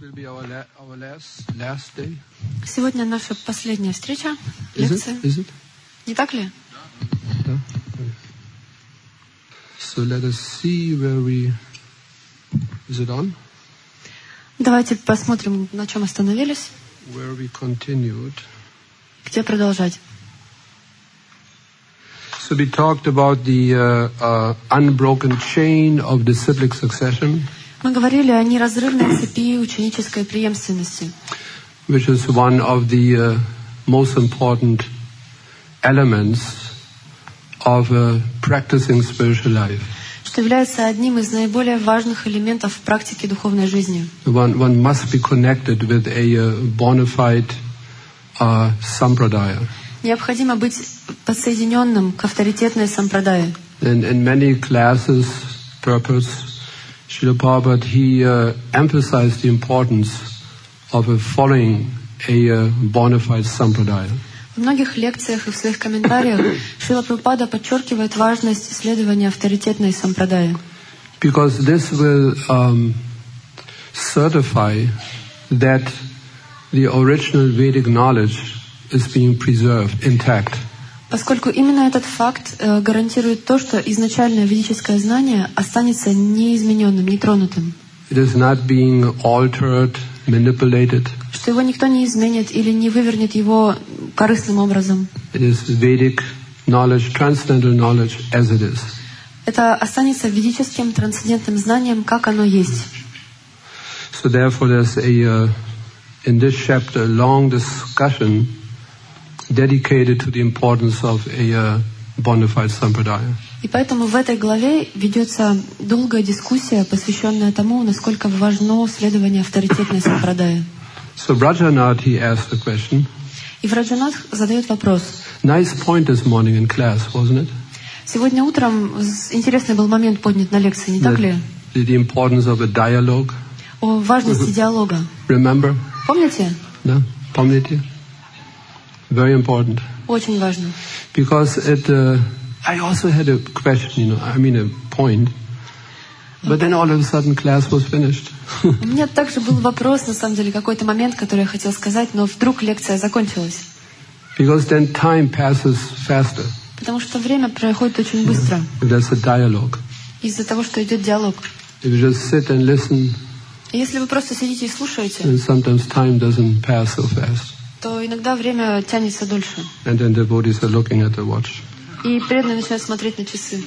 Сегодня наша последняя встреча, лекция. Is it? Не так ли? Yeah. So let us see where we... Is it on? Давайте посмотрим, на чем остановились. Where we continued. Где продолжать? So we talked about the unbroken chain of disciplic succession. Мы говорили о неразрывной цепи ученической преемственности, which is one of the most important elements of practicing spiritual life. что является одним из наиболее важных элементов в практике духовной жизни. One must be connected with a bona fide sampradaya. Необходимо быть подсоединенным к авторитетной сампрадае. In many classes, purpose, Srila Prabhupada, he emphasized the importance of following a bona fide sampradaya. В многих лекциях и в своих комментариях Шрила Прабхупада подчеркивает важность исследования авторитетной сампрадаи. Because this will certify that the original Vedic knowledge is being preserved intact. Поскольку именно этот факт гарантирует то, что изначальное ведическое знание останется неизмененным, нетронутым. It is not being altered, manipulated. Что его никто не изменит или не вывернет его корыстным образом. It is Vedic knowledge, transcendental knowledge as it is. Это останется ведическим трансцендентным знанием, как оно есть. So therefore there's in this chapter a long discussion dedicated to the importance of a bona fide sampradaya. И поэтому в этой главе ведется долгая дискуссия, посвященная тому, насколько важно следование авторитетной сампрадаи. So Rajanath, he asked the question. И Враджанатх задает вопрос. Nice point this morning in class, wasn't it? Сегодня утром интересный был момент поднят на лекции, не так ли? The importance of a dialogue. О важности диалога. Remember? Помните? No? Помните? Very important. Очень важно. Because I also had a question, a point. But then all of a sudden class was finished. У меня также был вопрос, на самом деле, какой-то момент, который я хотела сказать, но вдруг лекция закончилась. Because then time passes faster. Потому что время проходит очень быстро. There's a dialogue. Из-за того, что идет диалог. If you just sit and listen, и если вы просто сидите и слушаете, and sometimes time doesn't pass so fast. То иногда время тянется дольше. And then the devotees are looking at the watch. И преданные начинают смотреть на часы.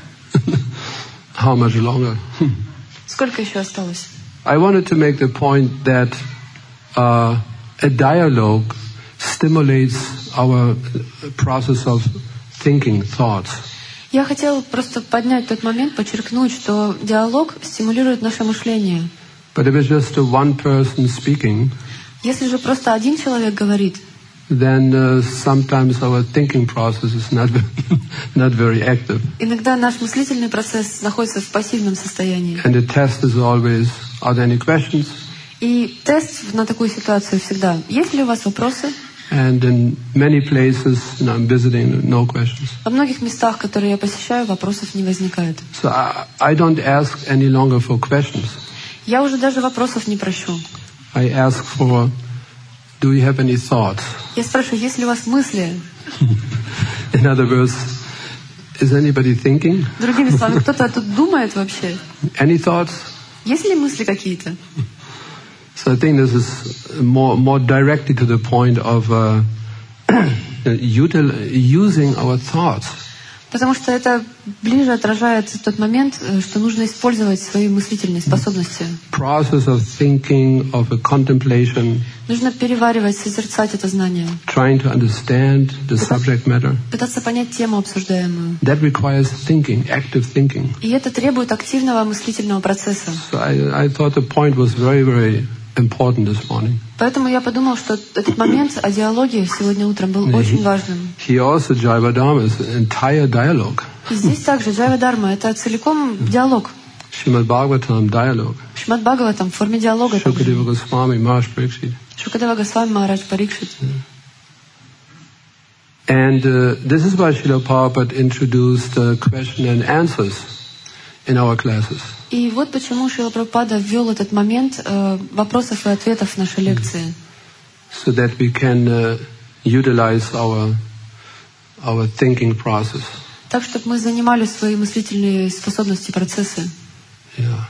How much longer? Сколько еще осталось? I wanted to make the point that a dialogue stimulates our process of thinking, thoughts. Я хотела просто поднять тот момент, подчеркнуть, что диалог стимулирует наше мышление. But if it's just one person speaking, если же просто один человек говорит, then sometimes our thinking process is not very active. Иногда наш мыслительный процесс находится в пассивном состоянии. And the test is always, are there any questions? И тест на такую ситуацию всегда: есть ли у вас вопросы? And in many places I'm visiting, no questions. Во многих местах, которые я посещаю, вопросов не возникает. So I don't ask any longer for questions. Я уже даже вопросов не прошу. I ask for, do you have any thoughts? Я спрашиваю, есть ли у вас мысли? In other words, is anybody thinking? Другими словами, кто-то тут думает вообще? Any thoughts? Есть ли мысли какие-то? So I think this is more directly to the point of using our thoughts. Потому что это ближе отражает тот момент, что нужно использовать свои мыслительные способности. Process of thinking, of a contemplation. Нужно переваривать, созерцать это знание. Trying to understand the subject matter. Пытаться понять тему обсуждаемую. That requires thinking, active thinking. И это требует активного мыслительного процесса. So I thought the point was very, very important this morning. Поэтому я подумал, что этот момент о диалоге сегодня утром был очень важным. Here also Jayavadharma is an entire dialogue. И здесь также Джайва-дарма — это целиком диалог. Shrimad Bhagavatam dialogue. Шримад Бхагаватам в форме диалога. Shukadeva Goswami Maharaj Parikshit. Шукадева Госвами Махарадж Парикшит. And this is why Srila Prabhupada introduced question and answers in our classes. И вот почему Шрила Прабхупада ввел этот момент вопросов и ответов в нашей лекции. So that we can utilize our thinking process. Так, чтобы мы занимали свои мыслительные способности, процессы. Yeah.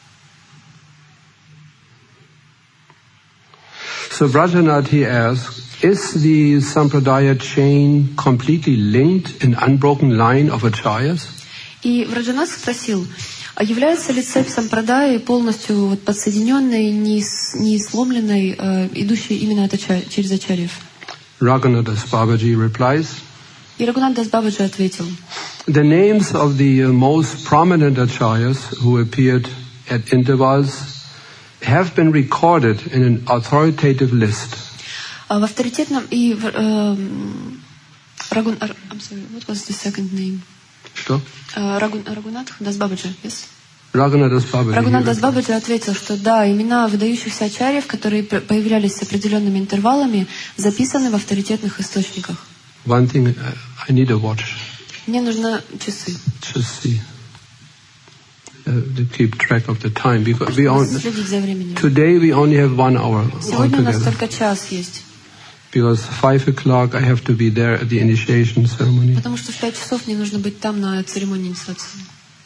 So Brajanath, he asks, is the Sampradaya chain completely linked in unbroken line of acharyas? И Враджанат спросил, а является ли цепь сампрадаи полностью вот подсоединенной, не сломленной, идущей именно через ачарьев? Raghunadas Babaji replies, и Рагунатдас Бабаджи ответил, the names of the most prominent acharyas who appeared at intervals have been recorded in an authoritative list. В авторитетном и I'm sorry, what was the second name? Что? Рагунат Дас Бабаджи, yes? Рагунатдас Бабаджи. Рагунатдас Бабаджи ответил, что да, имена выдающихся ачарьев, которые появлялись с определенными интервалами, записаны в авторитетных источниках. One thing, I need a watch. Мне нужны часы. Just see. To keep track of the time, because today we only have 1 hour. Сегодня у нас только час есть. Because 5 o'clock I have to be there at the initiation ceremony. Потому что в 5 часов мне нужно быть там на церемонии инициации.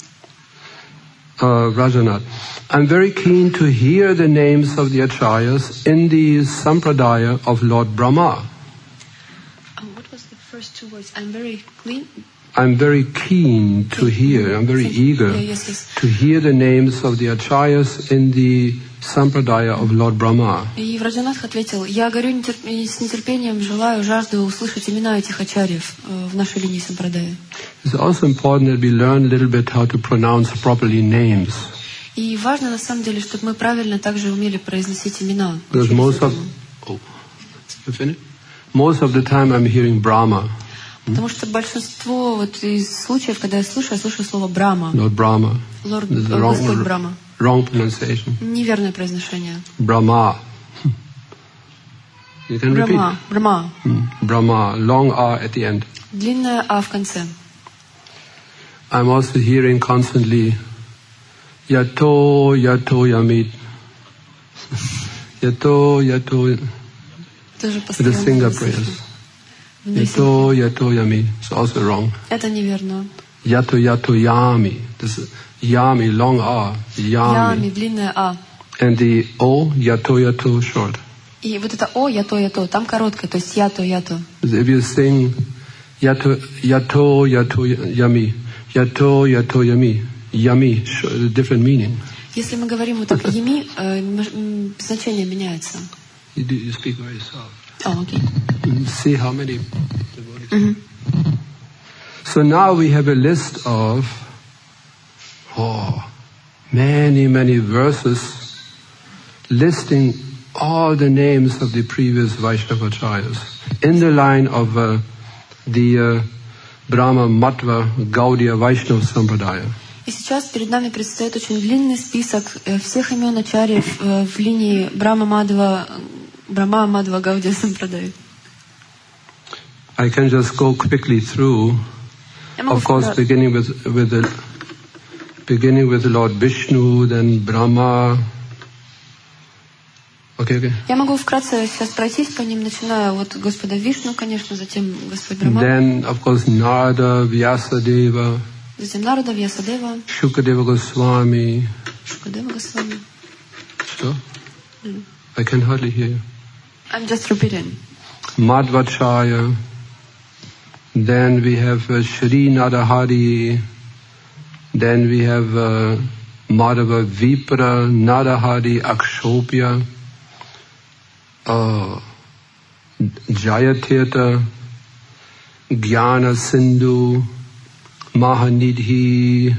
Rajanath, I'm very keen to hear the names of the acharyas in the sampradaya of Lord Brahma. What was the first two words? I'm very clean. I'm very keen to hear, I'm very eager to hear the names of the acharyas in the sampradaya of Lord Brahma. И Враджанатх ответил, я горю с нетерпением, желаю, жажду услышать имена этих ачарьев в нашей линии сампрадая. It's also important that we learn a little bit how to pronounce properly names. И важно на самом деле, чтобы мы правильно также умели произносить имена. Because most of the time I'm hearing Brahma. Потому что большинство вот из случаев, когда я слышу слово Брахма. Lord Brahma. Господь Брахма. Wrong pronunciation. Неверное произношение. Brahma. You can repeat. Brahma. Brahma. Long R at the end. Длинное А в конце. I'm also hearing constantly Yato Yamit. Yato. The singer prayers. Yato Yami. It's also wrong. Это неверно. Yato Yami. This is Yami, long R. Yami, длинное А. And the O, Yato short. И вот это О, Yato, там короткое, то есть Yato. If you sing Yato Yami, Yato Yami, Yami, different meaning. Если мы говорим вот так Yami, значение меняется. You speak very soft. Oh, okay. See how many devotees. So now we have a list of many verses listing all the names of the previous Vaishnava acharyas in the line of the Brahma Matva Gaudiya Vaishnava Sampradaya. И сейчас перед нами предстоит очень длинный список всех имен ачарьев в линии Брахма Мадва Гаудия Сампрадая. I can just go quickly through. Of course, beginning with Lord Vishnu, then Brahma. Okay. Я могу вкратце сейчас пройтись по ним, начиная от Господа Вишну, конечно, затем Господь Брахма. Then, of course, Narada, Vyasadeva. Затем Нарада, Вьясадева. Shukadeva Goswami. Что? I can hardly hear you. I'm just repeating. Madhvacharya. Then we have Shri Nadahari. Then we have Madhava Vipra, Nadahari, Akshopya, Jayatirtha, Jnana Sindhu, Mahanidhi,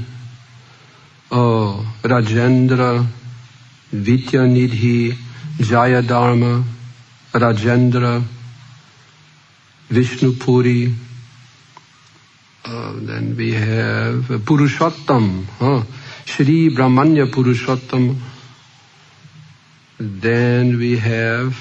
Rajendra, Vidyanidhi, Jayadharma, Rajendra, Vishnupuri. Then we have Purushottam, Shri Brahmanya Purushottam. Then we have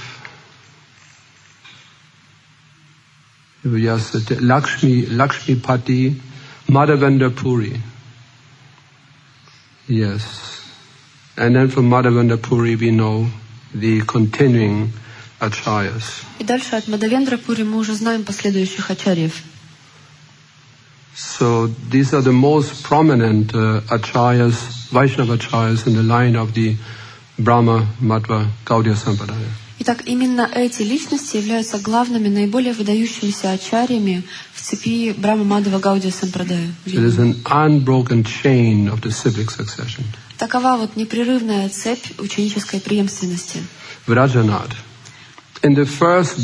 Lakshmi Pati, Madhavendra Puri. Yes. And then from Madhavendra Puri we know the continuing acharyas. И дальше от Мадхавендра Пури мы уже знаем последующих ачарьев. So these are the most prominent acharyas, Vaishnava acharyas in the line of the Brahma, Madhva, Gaudiya Sampradaya. Итак, именно эти личности являются главными, наиболее выдающимися ачарьями в цепи Брахма, Мадхва, Гаудия Сампрадая. It is an unbroken chain of the civic succession. Такова вот непрерывная цепь ученической преемственности. Vrajanath. In the first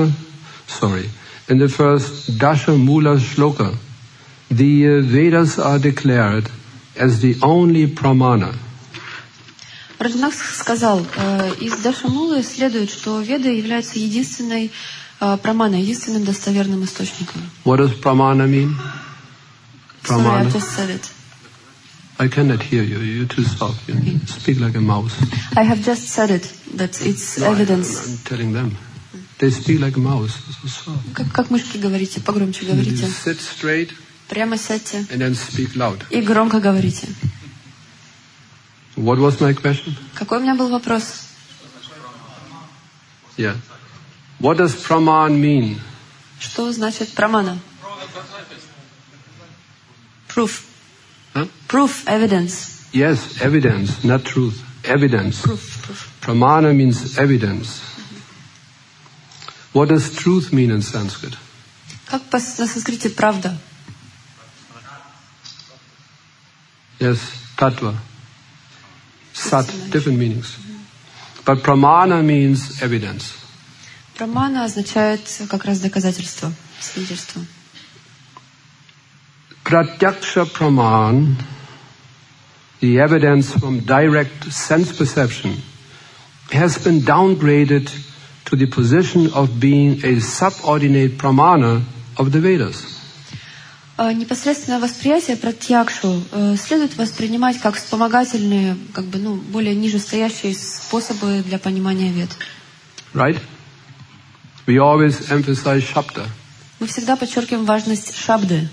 Dasha Mula Shloka, the Vedas are declared as the only pramana. Раджанах сказал, из Дашамулы следует, что Веды являются единственной праманой, единственным достоверным источником. What does pramana mean? Sorry, I just said it. I cannot hear you. You're too soft. You speak like a mouse. I have just said it, that it's evidence. I'm telling them. They speak like a mouse. So soft. Как мышки говорите, погромче говорите. You sit straight. Прямо сядьте. And then speak loud. И громко говорите. What was my question? Какой у меня был вопрос? Yeah. What does praman mean? Что значит прамана? Proof. Huh? Proof, evidence. Yes, evidence, not truth. Evidence. Proof. Pramana means evidence. What does truth mean in Sanskrit? Как на санскрите правда? Yes, tattva. Sat, different meanings. But pramana means evidence. Прамана означает как раз доказательство, свидетельство. Pratyaksha praman, the evidence from direct sense perception, has been downgraded to the position of being a subordinate pramana of the Vedas. Непосредственное восприятие пратьякшу следует воспринимать как вспомогательные, более нижестоящие способы для понимания вед. Right? We always emphasize shabda. Мы всегда подчеркиваем важность шабды.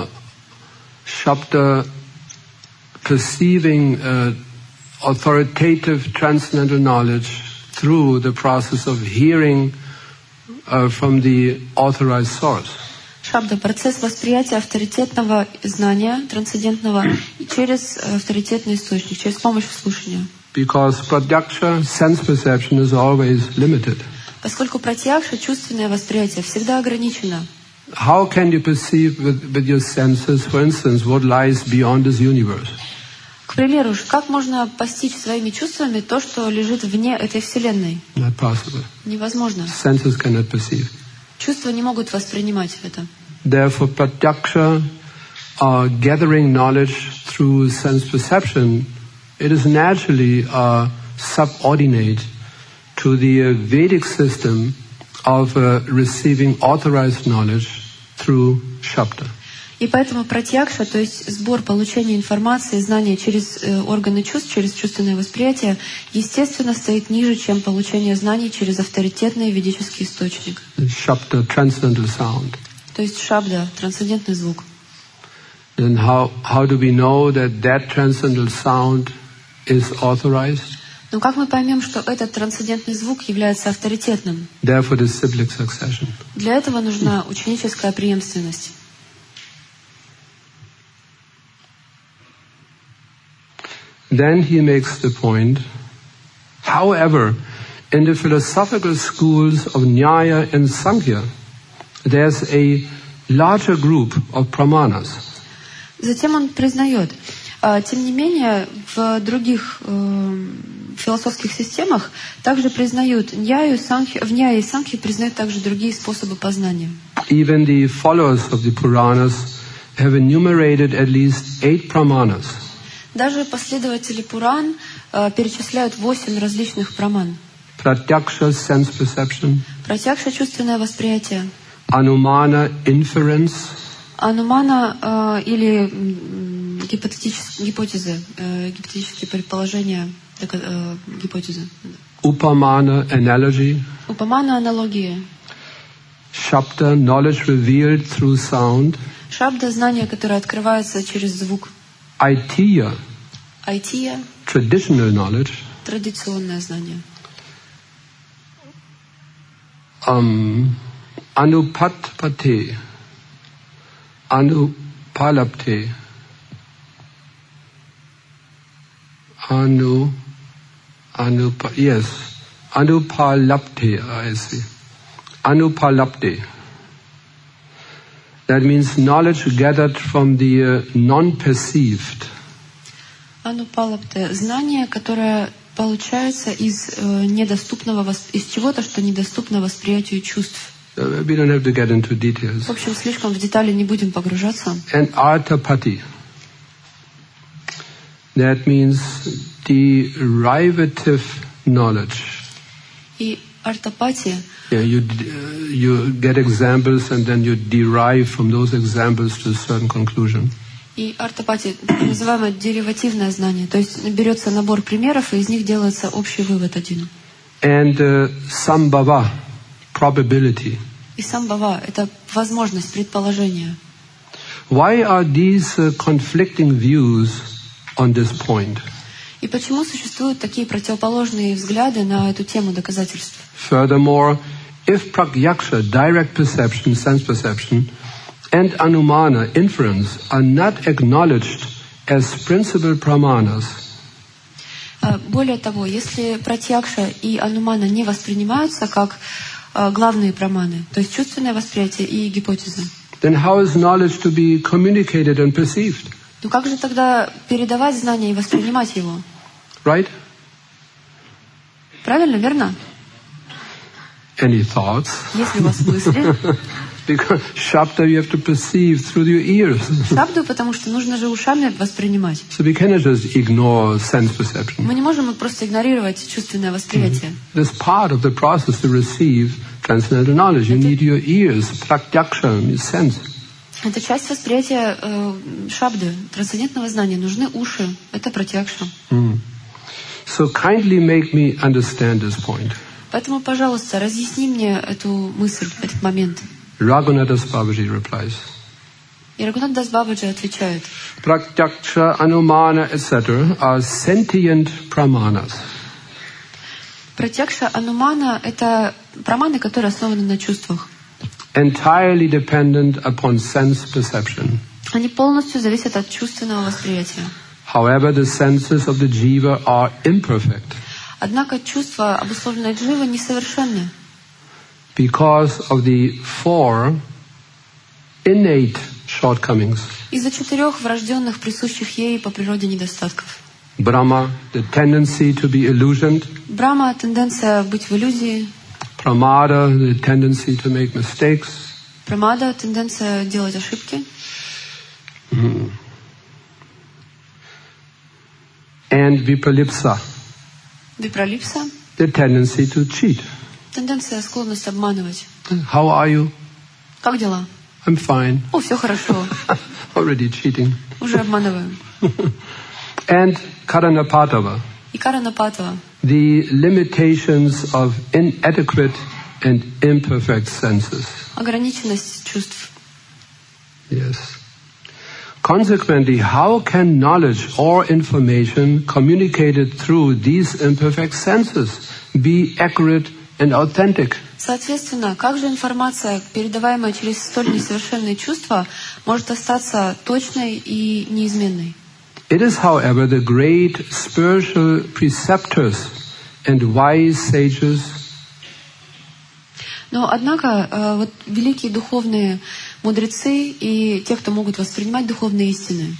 Shabda perceiving authoritative transcendental knowledge through the process of hearing from the authorized source. Шабда — процесс восприятия авторитетного знания, трансцендентного, через авторитетный источник, через помощь слушания. Because pratyaksha, sense perception, is always limited. Поскольку пратьякша, чувственное восприятие, всегда ограничено. How can you perceive with your senses, for instance, what lies beyond this universe? К примеру, как можно постичь своими чувствами то, что лежит вне этой вселенной? Not possible. Невозможно. Senses cannot perceive. Чувства не могут воспринимать это. Therefore, pratyaksha, gathering knowledge through sense perception, it is naturally subordinate to the Vedic system of receiving authorized knowledge through shabda. И поэтому пратьякша, то есть сбор получения информации, знания через органы чувств, через чувственное восприятие, естественно, стоит ниже, чем получение знаний через авторитетный ведический источник. Shabda, transcendental sound. То есть шабда, трансцендентный звук. And how do we know that transcendental sound is authorized? Но как мы поймем, что этот трансцендентный звук является авторитетным? Therefore, the cyclic succession. Для этого нужна ученическая преемственность. Then he makes the point, however, in the philosophical schools of Nyaya and Sankhya, there's a larger group of pramanas. Затем он признает, тем не менее, в других философских системах также признают в Ньяе и Санхе признают также другие способы познания. Even the followers of the Puranas have enumerated at least 8 pramanas. Даже последователи Пуран перечисляют 8 различных праман. Pratyaksha, sense perception. Пратьякша — чувственное восприятие. Anumana, inference. Анумана или гипотезы, гипотетические предположения, гипотезы. Upamana, analogy. Упамана — аналогии. Shabda, knowledge revealed through sound. Шабда — знание, которое открывается через звук. Aitiya, айтия, traditional knowledge, традиционное знание. Anupatpate, Anupalapte, Anupalapte, I see. Anupalapte. That means knowledge gathered from the non-perceived. Анупалапте — знание, которое получается из недоступного, из чего-то, что недоступно восприятию чувств. We don't have to get into details. В общем, слишком в детали не будем погружаться. And artapati. That means derivative knowledge. И артапати. Yeah, you get examples and then you derive from those examples to a certain conclusion. И артапати — так называемое деривативное знание. То есть берется набор примеров, и из них делается общий вывод один. And sambhava, probability. И самбхава — это возможность, предположение. Why are these conflicting views on this point? И почему существуют такие противоположные взгляды на эту тему доказательств? Furthermore, if pratyaksha, direct perception, sense perception, and anumana, inference, are not acknowledged as principal pramanas, более того, если пратьякша и анумана не воспринимаются как главные праманы, то есть чувственное восприятие и гипотеза, then how is knowledge to be communicated and perceived? то как же тогда передавать знания и воспринимать его? Right? Правильно, верно? Any thoughts? Есть ли у вас мысли? Because Shabda you have to perceive through your ears. Шабду, потому что нужно же ушами воспринимать. So we cannot just ignore sense perception. Мы не можем просто игнорировать чувственное восприятие. This part of the process to receive transcendental knowledge. You need your ears, pratyaksha, means sense. Это часть восприятия шабды, трансцендентного знания. Нужны уши. Это пратьякша. So kindly make me understand this point. Поэтому, пожалуйста, разъясни мне эту мысль, этот момент. Raghunath Babaji replies. И Рагунат Дас Бабаджи отвечает. Pratyaksha, anumana, etc. are sentient pramanas. Пратьякша, анумана — это праманы, которые основаны на чувствах. Entirely dependent upon sense perception. Они полностью зависят от чувственного восприятия. However, the senses of the jiva are imperfect. Однако чувства, обусловленные дживой, несовершенны. Because of the 4 innate shortcomings. Из-за 4 врожденных, присущих ей по природе недостатков. Brahma, the tendency to be illusioned. Брахма — тенденция быть в иллюзии. Pramada, the tendency to make mistakes. Прамада — тенденция делать ошибки. And vipralipsa. Випралипса — The tendency to cheat. тенденция, склонность обманывать. How are you? Как дела? I'm fine. О, все хорошо. Already cheating. Уже обманываю. And karanapatava. И каранапатава. The limitations of inadequate and imperfect senses. Ограниченность чувств. Yes. Consequently, how can knowledge or information communicated through these imperfect senses be accurate and authentic? Соответственно, как же информация, передаваемая через столь несовершенные чувства, может остаться точной и неизменной? It is, however, the great spiritual preceptors and wise sages. Но, однако, вот великие духовные мудрецы и те, кто могут воспринимать духовные истины,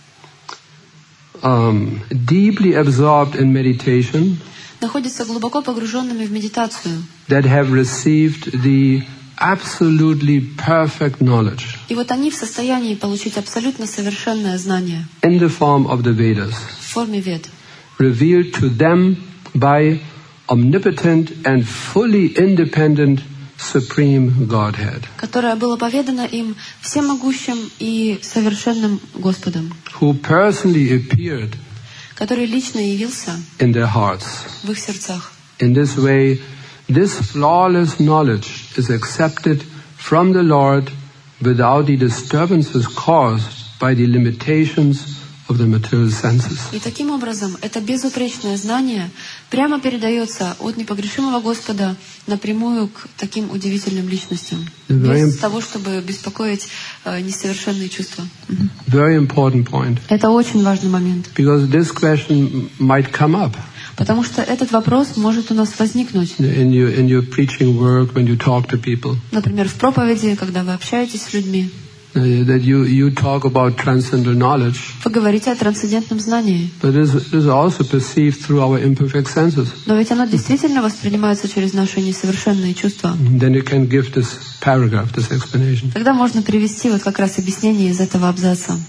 Deeply absorbed in meditation, находятся глубоко погруженными в медитацию. That have received the absolutely perfect knowledge. И вот они в состоянии получить абсолютно совершенное знание In the form of the Vedas. В форме вед. Revealed to them by omnipotent and fully independent Supreme Godhead. Которое было поведано им всемогущим и совершенным Господом. Who personally appeared. Который лично явился in their hearts. В их сердцах. In this way, this flawless knowledge is accepted from the Lord without the disturbances caused by the limitations of the material senses. И таким образом это безупречное знание прямо передается от непогрешимого Господа напрямую к таким удивительным личностям, без того, чтобы беспокоить несовершенные чувства. Very important point. Это очень важный момент. Because this question might come up. Потому что этот вопрос может у нас возникнуть. In your preaching work, when you talk to people. Например, в проповеди, когда вы общаетесь с людьми. That you talk about transcendental knowledge. Вы говорите о трансцендентном знании. But it is also perceived through our imperfect senses. Но ведь оно действительно воспринимается через наши несовершенные чувства. Then you can give this paragraph, this explanation. Тогда можно привести вот как раз объяснение из этого абзаца.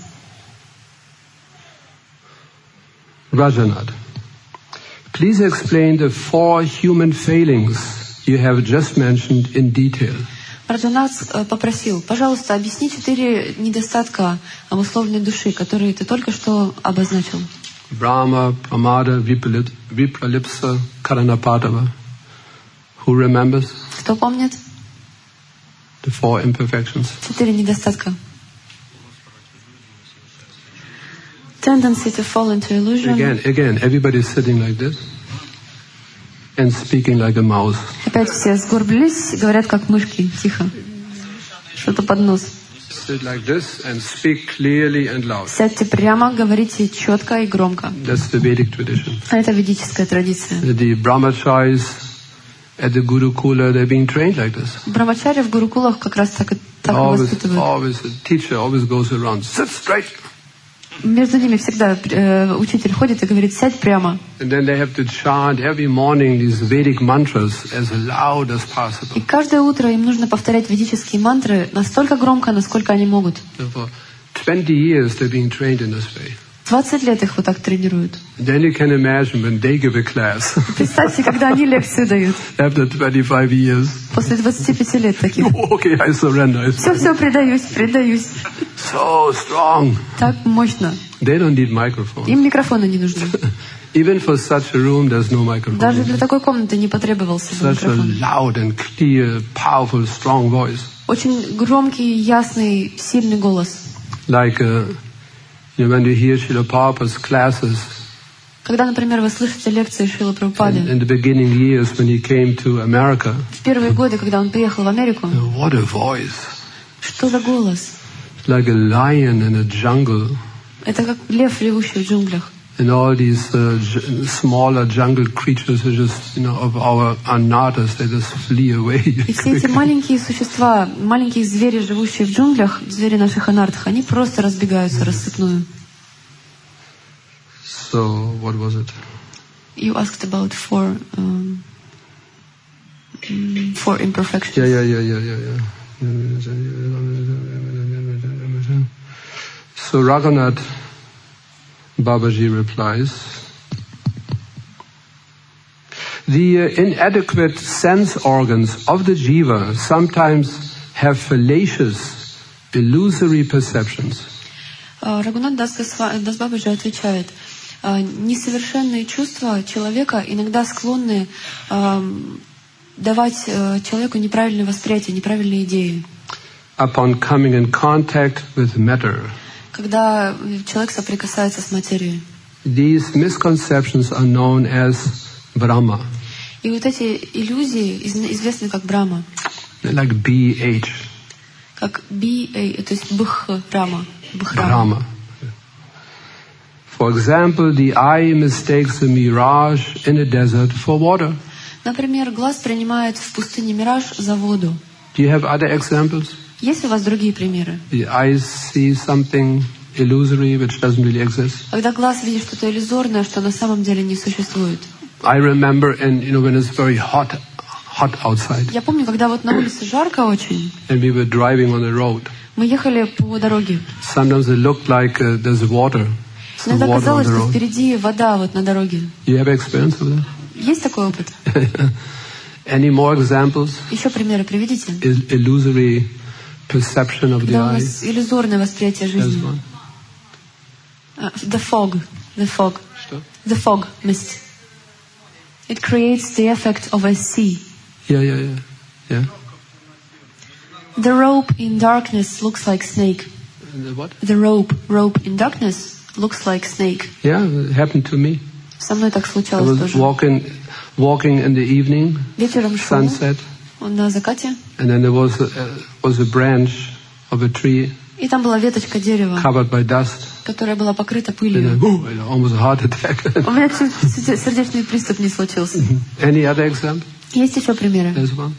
Rajanath, please explain the 4 human failings you have just mentioned in detail. Раджанат попросил, пожалуйста, объясни 4 недостатка обусловленной души, которые ты только что обозначил. Brahma, Pramada, Vipralipsa, Karanapadava. Who remembers? Кто помнит? The 4 imperfections. 4 недостатка. Tendency to fall into illusion. Again, everybody is sitting like this and speaking like a mouse. Опять все сгорбились, говорят как мышки, тихо. Что-то под нос. Sit like this and speak clearly and loud. Сядьте прямо, говорите четко и громко. That's the Vedic tradition. Это ведическая традиция. The brahmacharis at the Gurukula, they're being trained like this. Брахмачари в гурукулах как раз так и воспитывают. Always, the teacher always goes around, sit straight. Между ними всегда учитель ходит и говорит, сядь прямо. And then they have to chant every morning these Vedic mantras as loud as possible. И каждое утро им нужно повторять ведические мантры настолько громко, насколько они могут. For 20 years they're being trained in this way. 20 лет их вот так тренируют. Then you can imagine when they give a class. Представьте, когда они лекцию дают. After 25 years. После 25 лет таких. Okay, I surrender. Все, предаюсь. So strong. Так мощно. They don't need microphones. Им микрофоны не нужны. Even for such a room, there's no microphone. Даже для такой комнаты не потребовался бы микрофон. Such a loud and clear, powerful, strong voice. Очень громкий, ясный, сильный голос. Like when you hear Srila Prabhupada's classes. Когда, например, вы слышите лекции Шрилы Прабхупады. In the beginning years when he came to America. В первые годы, когда он приехал в Америку. What a voice! Что за голос? Like a lion in a jungle. Это как лев, живущий в джунглях. And all these smaller jungle creatures are just, of our anatas, they just flee away. И все эти маленькие существа, маленькие звери, живущие в джунглях, звери наших анартах, они просто разбегаются рассыпную. So, what was it? You asked about 4 imperfections. Yeah. So Raghunath Babaji replies, the inadequate sense organs of the jiva sometimes have fallacious, illusory perceptions. Рагунат Дас Бабаджи отвечает, несовершенные чувства человека иногда склонны давать человеку неправильное восприятие, неправильные идеи. Upon coming in contact with matter. Когда человек соприкасается с материей. These misconceptions are known as Brahma. И вот эти иллюзии известны как Брахма. Like BH. Как BA, то есть Бхрама. Brahma. For example, the eye mistakes the mirage in a desert for water. Например, глаз принимает в пустыне мираж за воду. Do you have other examples? Есть у вас другие примеры? The eyes see something illusory which doesn't really exist. Когда глаз видит что-то иллюзорное, что на самом деле не существует. I remember, when it's very hot outside. Я помню, когда вот на улице жарко очень. And we were driving on the road. Мы ехали по дороге. Sometimes it looked like there's water. Иногда казалось, что впереди вода вот на дороге. You have experience of that? Есть такой опыт? Any more examples? Еще примеры приведите. Illusory perception of the Когда у eye. нас иллюзорное восприятие жизни. The fog. Что? The fog, mist. It creates the effect of a sea. Yeah. The rope in darkness looks like snake. The what? The rope in darkness looks like snake. Yeah, it happened to me. Со мной так I случалось was тоже. walking in the evening, Вечером шел sunset, на закате, and then there was a branch of a tree и там была веточка дерева, covered by dust. которая была покрыта And пылью. then, almost a heart attack. У меня чуть сердечный приступ не случился. Any other example? Есть еще примеры. There's one.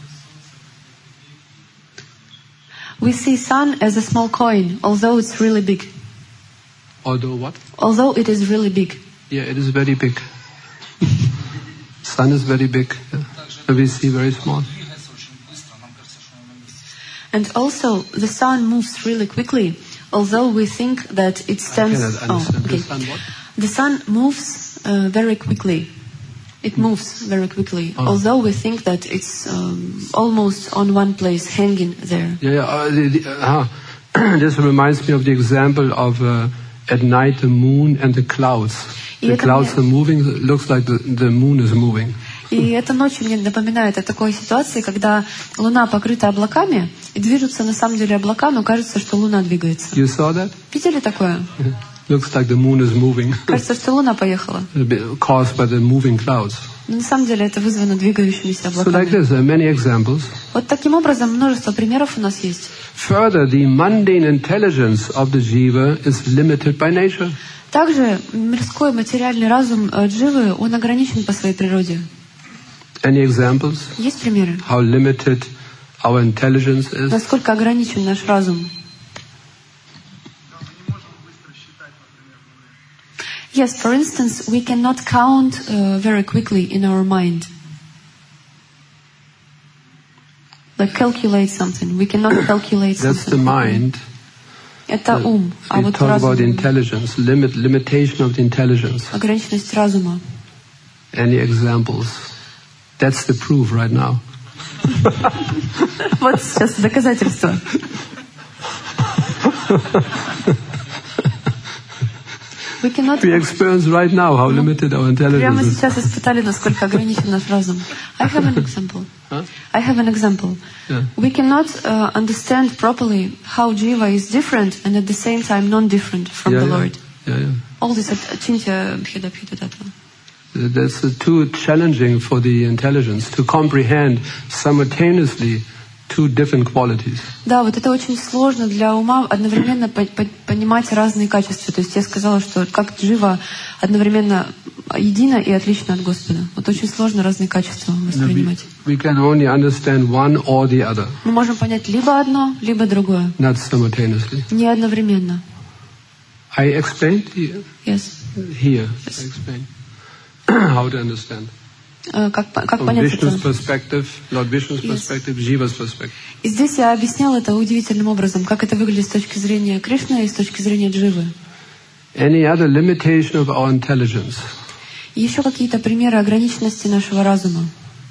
We see sun as a small coin, although it's really big. Although what? Although it is really big. Yeah, it is very big. Sun is very big. Yeah. And we see very small. And also, the sun moves really quickly, although we think that it stands... I cannot understand. okay. The sun what? The sun moves very quickly. It moves very quickly, although we think that it's almost on one place, hanging there. Yeah. This reminds me of the example of at night the moon and the clouds. The clouds are moving. It looks like the moon is moving. И это ночью мне напоминает о такой ситуации, когда Луна покрыта облаками, и движутся на самом деле облака, но кажется, что Луна двигается. You saw that? Видели такое? Looks like the moon is moving. Кажется, что Луна поехала. Caused by the moving clouds. Но на самом деле это вызвано двигающимися So like облаками. this, there are many examples. Вот таким образом множество примеров у нас есть. Further, the mundane intelligence of the jiva is limited by nature. Также мирской материальный разум дживы, он ограничен по своей природе. Any examples? Есть примеры? How limited our intelligence is? Насколько ограничен наш разум? Yes, for instance, we cannot count very quickly in our mind. Like calculate something. We cannot calculate That's the something. mind. Это ум. А We вот talk about разум, intelligence, limitation of the intelligence. ограниченность разума. Any examples? That's the proof right now. Вот сейчас доказательство. We cannot... We experience right now how limited our Прямо intelligence is. сейчас испытали, насколько ограничен наш разум. I have an example. Huh? I have an example. Yeah. We cannot understand properly how Jiva is different and at the same time non-different from the Lord. Yeah. All this Achintya Bheda Bheda. That's too challenging for the intelligence to comprehend simultaneously two different qualities. Да, вот это очень сложно для ума одновременно понимать разные качества. То есть я сказала, что как Джива одновременно едина и отлична от Господа. Вот очень сложно разные качества воспринимать. We can only understand one or the other. Мы можем понять либо одно, либо другое. Not simultaneously. Не одновременно. I explained Yes. here. I explained how to understand. Как From понять Vishnu's это? perspective, Lord Vishnu's Yes. perspective, Jiva's perspective. И здесь я объясняла это удивительным образом, как это выглядит с точки зрения Кришны и с точки зрения Дживы. Any other limitation of our intelligence? И еще какие-то примеры ограниченности нашего разума.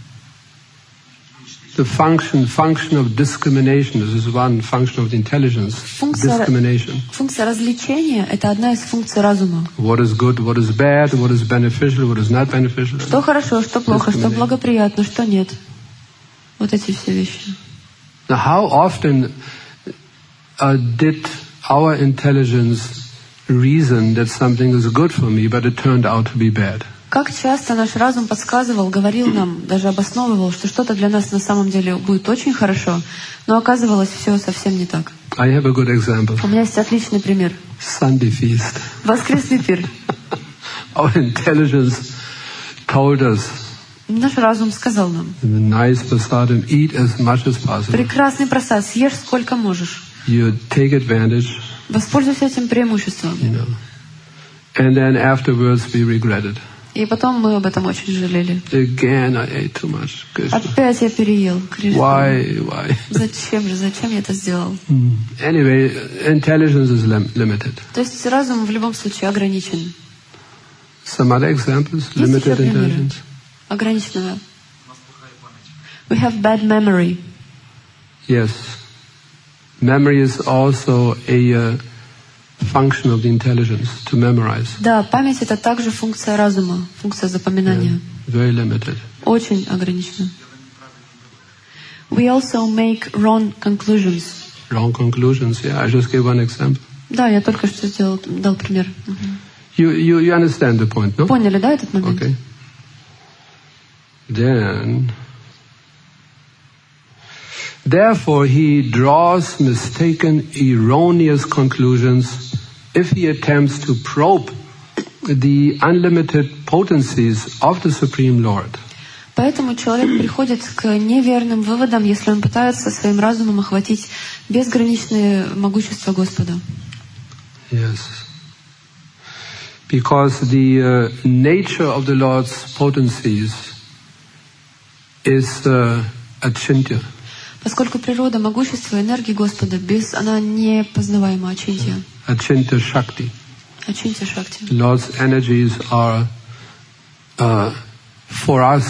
The function of discrimination. This is one function of the intelligence. Discrimination. Функция развлечения — это одна из функций разума. What is good, what is bad, what is beneficial, what is not beneficial. Что хорошо, что плохо, что благоприятно, что нет. Вот эти все вещи. Now, how often did our intelligence reason that something is good for me, but it turned out to be bad? Как часто наш разум подсказывал, говорил нам, даже обосновывал, что что-то для нас на самом деле будет очень хорошо, но оказывалось все совсем не так. I have a good example. У меня есть отличный пример. Sunday feast. Воскресный пир. Our intelligence told us, Наш разум сказал нам: nice prasadam, eat as much as possible. прекрасный просад, съешь сколько можешь. You take advantage, Воспользуйся этим преимуществом. you know. And then afterwards we regretted. И потом мы об этом очень жалели. Again, I ate too much. Krishna. Опять я переел. Кришна. Why? Зачем я это сделал? Anyway, intelligence is limited. То есть разум в любом случае ограничен. Some other examples? Есть еще Limited примеры intelligence. ограниченного. We have bad memory. Yes. Memory is also a function of the intelligence to memorize. Да, память — это также функция разума, функция запоминания. Very limited. Очень ограничена. We also make wrong conclusions. Wrong conclusions. Yeah, I just gave one example. Да, я только что дал пример. You understand the point, no? Поняли, да, этот момент? Okay. Then, therefore, he draws mistaken, erroneous conclusions if he attempts to probe the unlimited potencies of the Supreme Lord. Поэтому человек приходит к неверным выводам, если он пытается своим разумом охватить безграничное могущество Господа. Yes. Because the nature of the Lord's potencies is achintya. Поскольку природа могущества энергии Господа, она не познаваема, ачинтия. Achintya Shakti. Ачинтия Шакти. Lord's energies are for us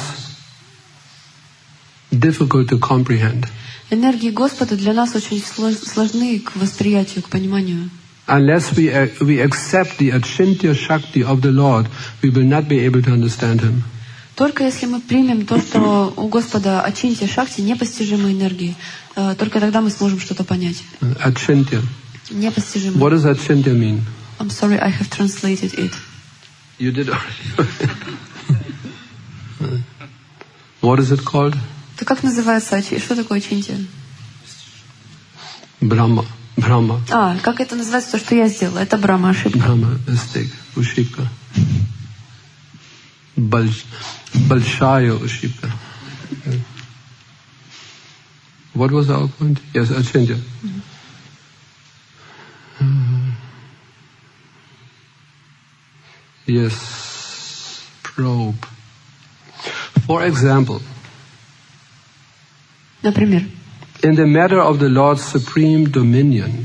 difficult to comprehend. Энергии Господа для нас очень сложны к восприятию, к пониманию. Unless we accept the achintya Shakti of the Lord, we will not be able to understand Him. Только если мы примем то, что у Господа ачинтия Шакти, непостижимые энергии, только тогда мы сможем что-то понять. Achintya. Непостижимые. What does achintya mean? I'm sorry, I have translated it. You did already. What is it called? Это как называется? Что такое ачинтия? Brahma. Как это называется, то, что я сделала? Это Брахма, ошибка. Brahma, mistake, Ushika. Большая ошибка. What was our point? Yes, achintya. Yes, probe. For example, например, in the matter of the Lord's supreme dominion,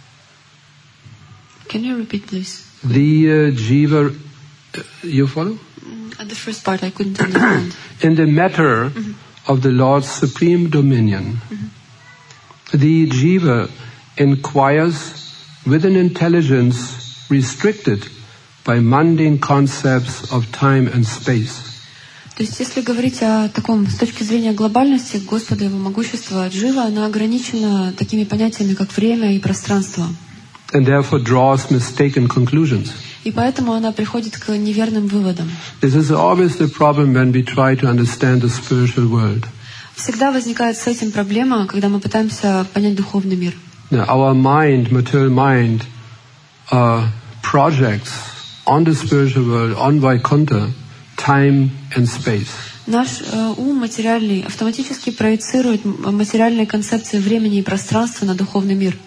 can you repeat, please? The jiva, you follow? At the first part, I couldn't understand. In the matter of the Lord's supreme dominion, the jiva inquires with an intelligence restricted by mundane concepts of time and space. То есть, если говорить о таком, с точки зрения глобальности Господа, Его могущества, джива, она ограничена такими понятиями, как время и пространство. And therefore draws mistaken conclusions. И поэтому она приходит к неверным выводам. This is always the problem when we try to understand the spiritual world. Всегда возникает с этим проблема, когда мы пытаемся понять духовный мир. Now, our mind, material mind, projects on the spiritual world, on Vaikuntha, time and space. Наш ум материальный автоматически проецирует материальные концепции времени и пространства на духовный мир.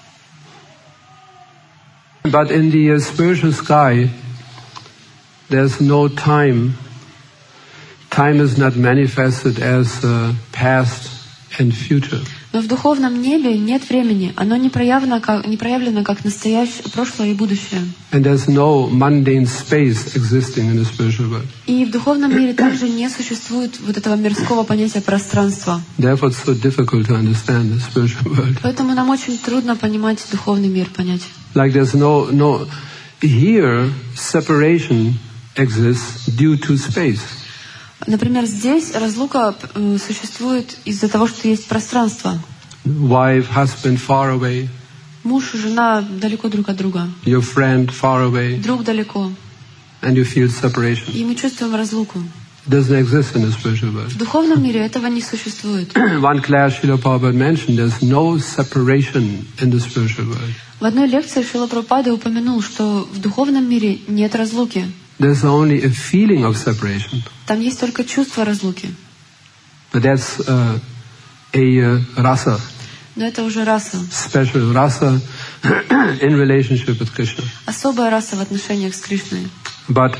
But in the spiritual sky, there's no time. Time is not manifested as past and future. Но в духовном небе нет времени. Оно не проявлено как настоящее, прошлое и будущее. And there's no mundane space existing in the spiritual world. И в духовном мире также не существует вот этого мирского понятия пространства. Therefore, it's so difficult to understand the spiritual world. Поэтому нам очень трудно понимать духовный мир, понять. Like there's no here separation exists due to space. Например, здесь разлука существует из-за того, что есть пространство. Wife, husband far away. Муж и жена далеко друг от друга. Your friend far away. Друг далеко. And you feel separation. И мы чувствуем разлуку. It doesn't exist in the spiritual world. В духовном мире этого не существует. One class Srila Prabhupada mentioned there's no separation in the spiritual world. В одной лекции Шрила Прабхупада упомянул, что в духовном мире нет разлуки. There's only a feeling of separation. Там есть только чувство разлуки. But that's a rasa. Но это уже раса. Special rasa in relationship with Krishna. Особая раса в отношениях с Кришной. But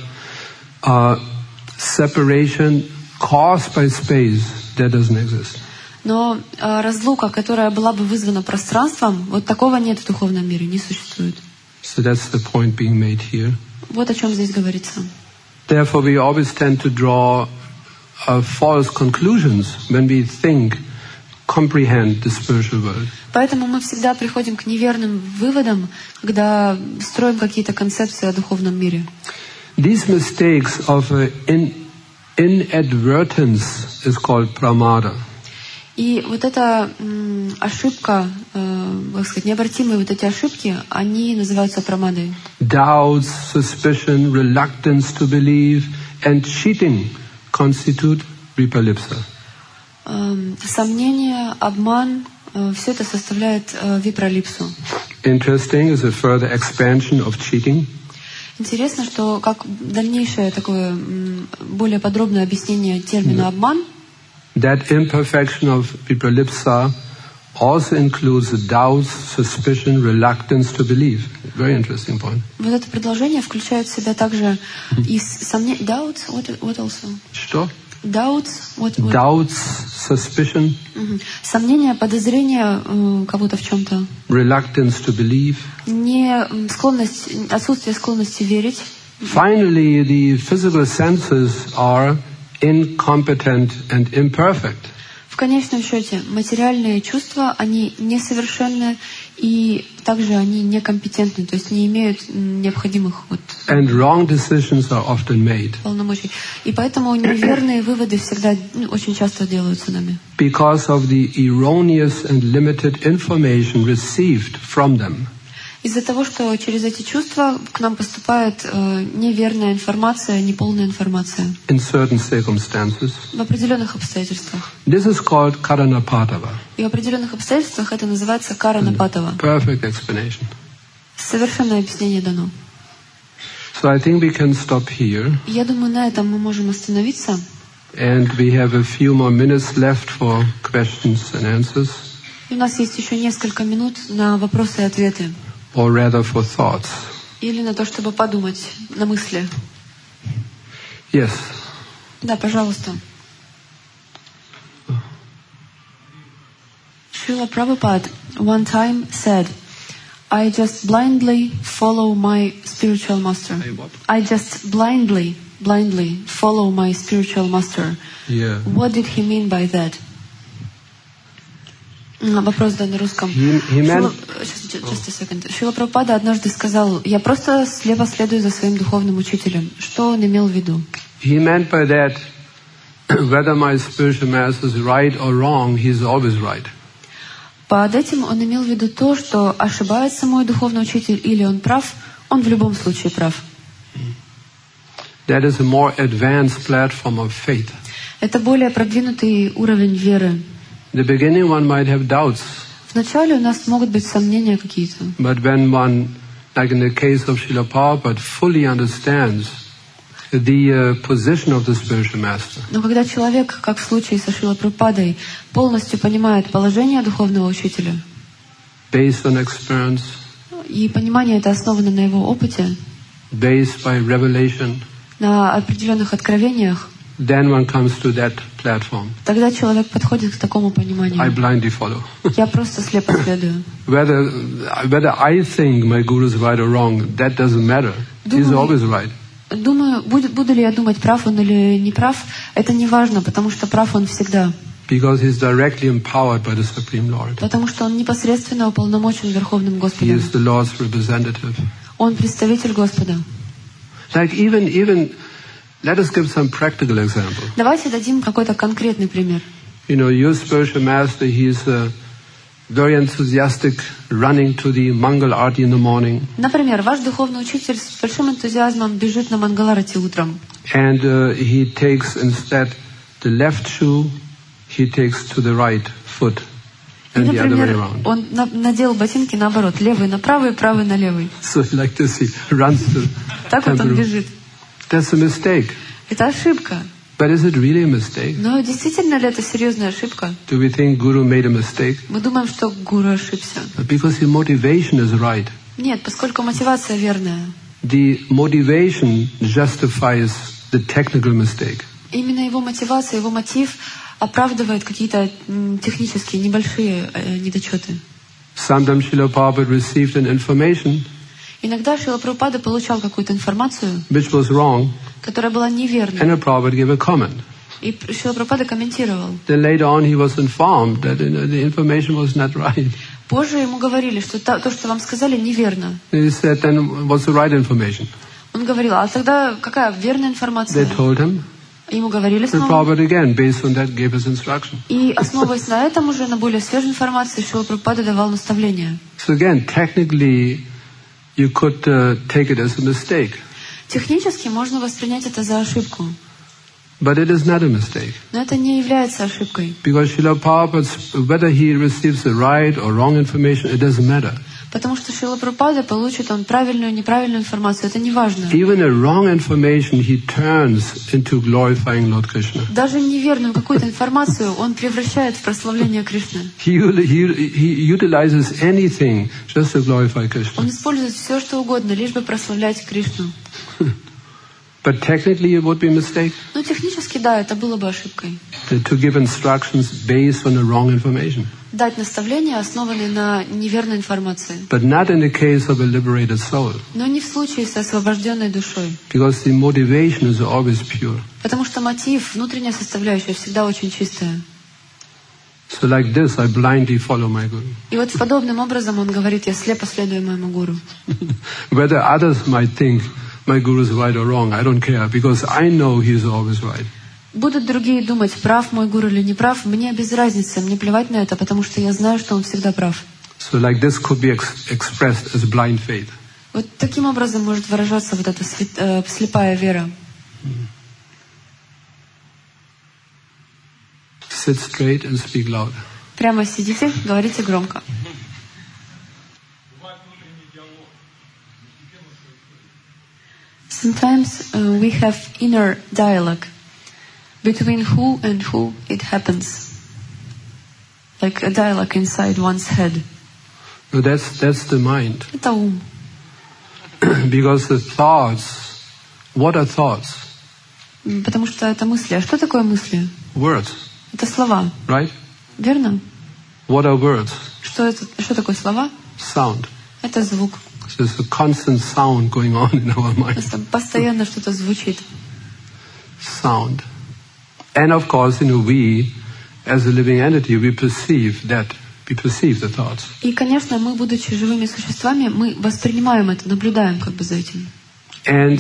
separation caused by space, that doesn't exist. Но разлука, которая была бы вызвана пространством, вот такого нет в духовном мире, не существует. So that's the point being made here. Вот о чем здесь говорится. Therefore, we always tend to draw false conclusions when we think, comprehend the spiritual world. Поэтому мы всегда приходим к неверным выводам, когда строим какие-то концепции о духовном мире. These mistakes of inadvertence is called pramada. И вот эта ошибка, как сказать, необратимые вот эти ошибки, они называются прамадой. Doubts, suspicion, reluctance to believe, and cheating constitute vipalipsa. Сомнение, обман, все это составляет випралипсу. Interesting is a further expansion of cheating. Интересно, что как дальнейшее такое более подробное объяснение термина обман. That imperfection of vipralipsa also includes doubts, suspicion, reluctance to believe. Very interesting point. Вот это предложение включает в себя также и сомнения. Doubts, what also? Что? Doubts, what? Doubts, suspicion. Сомнения, подозрения кого-то в чем-то. Reluctance to believe. Отсутствие склонности верить. Finally, the physical senses are incompetent and imperfect. В конечном счете, материальные чувства, они несовершенны и также они некомпетентны, то есть не имеют необходимых And wrong decisions are often made. полномочий. И поэтому неверные выводы всегда очень часто делаются нами. Because of the erroneous and limited information received from them. Из-за того, что через эти чувства к нам поступает неверная информация, неполная информация. In certain circumstances. В определенных обстоятельствах. This is called karanapatava. И в определенных обстоятельствах это называется каранапатава. Perfect explanation. Совершенное объяснение дано. So I think we can stop here. Я думаю, на этом мы можем остановиться. And we have a few more minutes left for questions and answers. И у нас есть еще несколько минут на вопросы и ответы. Or rather for thoughts. Или на то, чтобы подумать, на мысли. Yes. Да, пожалуйста. Srila Prabhupada one time said, I just blindly follow my spiritual master. I just blindly follow my spiritual master. Yeah. What did he mean by that? Вопрос, да, на русском. Just a second. Шрила Прабхупада однажды сказал, я просто слепо следую за своим духовным учителем. Что он имел в виду? He meant by that, whether my spiritual master is right or wrong, he is always right. Под этим он имел в виду то, что ошибается мой духовный учитель или он прав, он в любом случае прав. That is a more advanced platform of faith. Это более продвинутый уровень веры. In the beginning one might have doubts. Вначале у нас могут быть сомнения какие-то. But when one, like in the case of Srila Prabhupada, fully understands the position of the spiritual master. Но когда человек, как в случае со Шрилой Прабхупадой, полностью понимает положение духовного учителя, based on experience, и понимание это основано на его опыте, based by revelation, на определенных откровениях, then one comes to that platform. Тогда человек подходит к такому пониманию. I blindly follow. Я просто слепо следую. Whether I think my guru is right or wrong, that doesn't matter. He's always right. Думаю, буду ли я думать, прав он или не прав, это не важно, потому что прав он всегда. Because he's directly empowered by the Supreme Lord. Потому что он непосредственно уполномочен Верховным Господом. He is the Lord's representative. Он представитель Господа. Like even let us give some practical example. Давайте дадим какой-то конкретный пример. You know, your spiritual master, he is very enthusiastic, running to the Mangal Arati in the morning. Например, ваш духовный учитель с большим энтузиазмом бежит на Мангаларати утром. And he takes instead the left shoe, he takes to the right foot, and the other way around. Он надел ботинки наоборот, левый на правый, правый на левый. So like this, he runs to Так вот он бежит. That's a mistake. Это ошибка. But is it really a mistake? Но действительно ли это серьезная ошибка? Do we think Guru made a mistake? Мы думаем, что гуру ошибся. Because his motivation is right. Нет, поскольку мотивация верная. The motivation justifies the technical mistake. Именно его мотивация, его мотив оправдывает какие-то технические небольшие недочеты. Sometimes Srila Prabhupada received an information Иногда Шрила Прабхупада получал какую-то информацию, which was wrong, которая была неверной. and Prabhupada gave a comment. И Шрила Прабхупада комментировал. Then later on he was informed that the information was not right. Позже ему говорили, что то, что вам сказали, неверно. He said, then what's the right information? Он говорил, а тогда какая верная информация? They told him, Ему говорили And снова. Prabhupada again, based on that, gave us instruction. И основываясь на этом уже, на более свежей информации, Шрила Прабхупада давал наставления. So again, technically, you could take it as a mistake. Технически можно воспринять это за ошибку. But it is not a mistake. Но это не является ошибкой. Because Srila Prabhupada, whether he receives the right or wrong information, it doesn't matter. Потому что Шрила Прабхупада получит он правильную, неправильную информацию. Это не важно. Even a wrong information he turns into glorifying Lord Krishna. Даже неверную какую-то информацию он превращает в прославление Кришны. He utilizes anything just to glorify Krishna. Он использует все, что угодно, лишь бы прославлять Кришну. But technically it would be a mistake Но технически, да, это было бы ошибкой. to give instructions based on the wrong information. Дать наставления, основанные на неверной информации. But not in the case of a liberated soul. Но не в случае с освобожденной душой. Because the motivation is always pure. Потому что мотив, внутренняя составляющая всегда очень чистая. So like this, I blindly follow my Guru. И вот подобным образом он говорит, я слепо следую моему гуру. Whether others might think my Guru is right or wrong, I don't care. Because I know he is always right. Будут другие думать, прав мой гуру или не прав, мне без разницы, мне плевать на это, потому что я знаю, что он всегда прав. So like this could be expressed as blind faith. Вот таким образом может выражаться вот эта слепая вера. Sit straight and speak loud. Прямо сидите, говорите громко. Sometimes we have inner dialogue between who and who it happens. Like a dialogue inside one's head. No, that's the mind. Это ум. Because the thoughts, what are thoughts? Потому что это мысли. А что такое мысли? Words, Это слова. right? Верно? What are words? Что такое слова? Sound. Это звук. So there's a constant sound going on in our mind. Просто постоянно что-то звучит. Sound. And of course, we, as a living entity, we perceive the thoughts. И, конечно, мы, будучи живыми существами, мы воспринимаем это, наблюдаем как бы за этим. And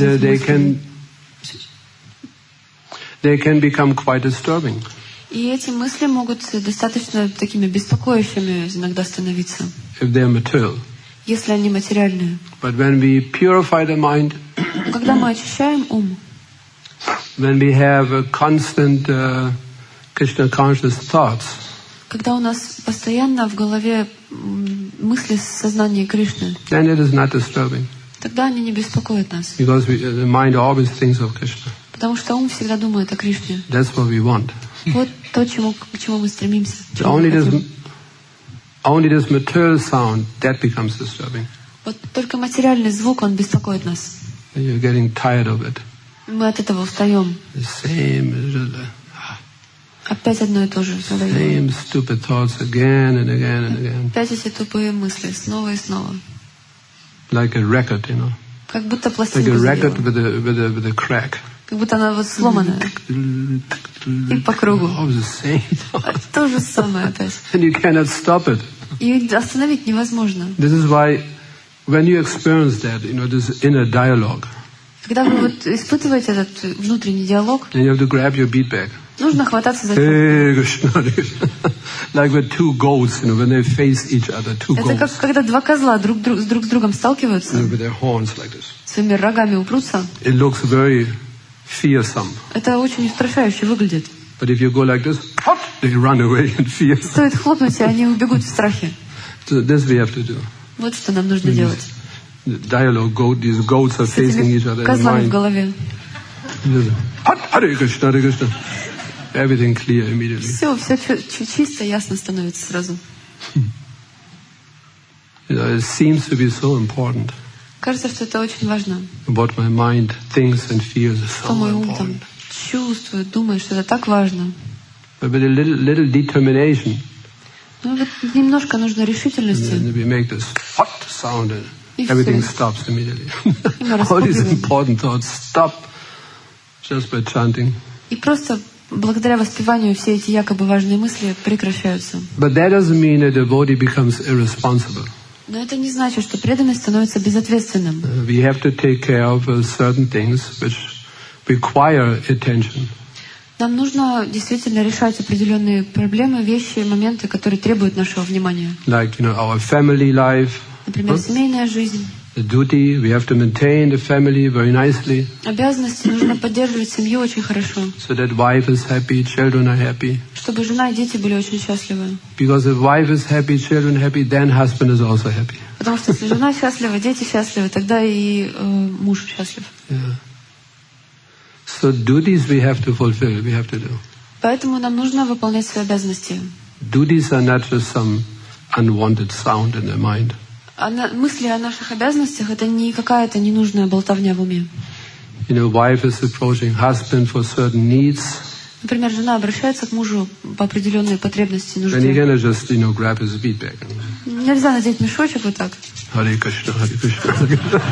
they can become quite disturbing. И эти мысли могут достаточно такими беспокоящими иногда становиться, If they are material. если они материальные. But when we purify the mind, Когда мы очищаем ум, when we have a constant Krishna conscious thoughts, когда у нас постоянно в голове мысли сознания Кришны, then it is not disturbing. тогда они не беспокоят нас. Because the mind always thinks of Krishna. Потому что ум всегда думает о Кришне. That's what we want. Вот то, к чему мы стремимся. Only this material sound, that becomes disturbing. Вот только материальный звук, он беспокоит нас. And you're getting tired of it. Мы от этого устаем. The same Опять одно и то же. same stupid thoughts again and again and again. Опять эти тупые мысли, снова и снова. Like a record, Как будто Like пластинка a задела. record with a crack. Как будто она вот сломанная. И по кругу. Oh, the same thought. То же самое опять. And you cannot stop it. И остановить невозможно. This is why when you experience that, this inner dialogue, Когда вы вот испытываете этот внутренний диалог, then you have to grab your bead bag. нужно хвататься за Hey, Krishna, Krishna. Like with two goats, when they face each other, two Это как goats, когда два козла друг с другом сталкиваются, with their horns like this. своими рогами упрутся. It looks very fearsome. Это очень устрашающе выглядит. But if you go like this, they run away in fear. Стоит хлопнуть, и они убегут в страхе. So this we have to do. Вот что нам нужно делать. The dialogue, these goats are С facing each этими other in козлами в mind. голове. Hare Krishna, Hare Krishna. Everything clear immediately. Все чисто, ясно становится сразу. It seems to be so important. Кажется, что это очень важно. What my mind thinks and feels is Что so мой ум там important. чувствует, думает, что это так важно. But with a little determination, Ну вот немножко нужно решительности. then we make this hot sound and everything stops immediately. мы All these распугиваем. important thoughts stop just by chanting. И просто благодаря воспеванию все эти якобы важные мысли прекращаются. But that doesn't mean a devotee becomes irresponsible. Но это не значит, что преданный становится безответственным. We have to take care of certain things which require attention. Нам нужно действительно решать определенные проблемы, вещи, моменты, которые требуют нашего внимания. Like, our family life. Например, семейная жизнь. The duty, we have to maintain the family very nicely. Обязанности, нужно поддерживать семью очень хорошо. So that wife is happy, children are happy. Чтобы жена и дети были очень счастливы. Because if wife is happy, children happy, then husband is also happy. Потому что если жена счастлива, дети счастливы, тогда и муж счастлив. Yeah. So duties we have to fulfill, we have to do. Поэтому нам нужно выполнять свои обязанности. Duties are not just some unwanted sound in the mind. Мысли о наших обязанностях — это не какая-то ненужная болтовня в уме. Wife is approaching husband for certain needs. Например, жена обращается к мужу по определенной потребности, нужде. Then he cannot just, grab his feet back. Нельзя надеть мешочек вот так. Hare Krishna, Hare Krishna.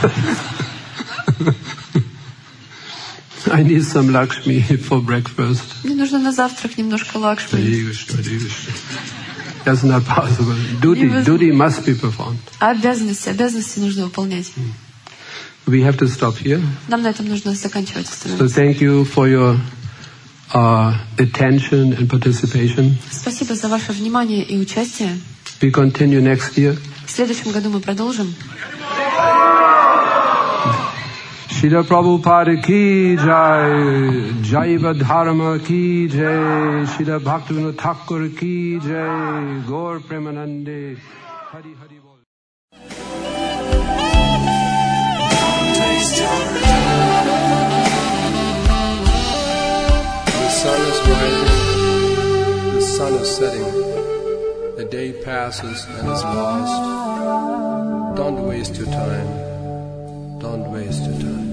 I need some Lakshmi for breakfast. Мне нужно на завтрак немножко лакшми. Hare Krishna, Hare Krishna. That's not possible. Duty must be performed. Обязанности нужно выполнять. We have to stop here. Нам на этом нужно заканчивать. So thank you for your attention and participation. Спасибо за ваше внимание и участие. We continue next year. В следующем году мы продолжим. Srila Prabhupada ki jai, Jaiva Dharma ki jai, Srila Bhaktivinoda Thakur ki jai, Gaur Premanande, Hari Hari Bol. The sun is rising, the sun is setting, the day passes and is lost. Don't waste your time, don't waste your time.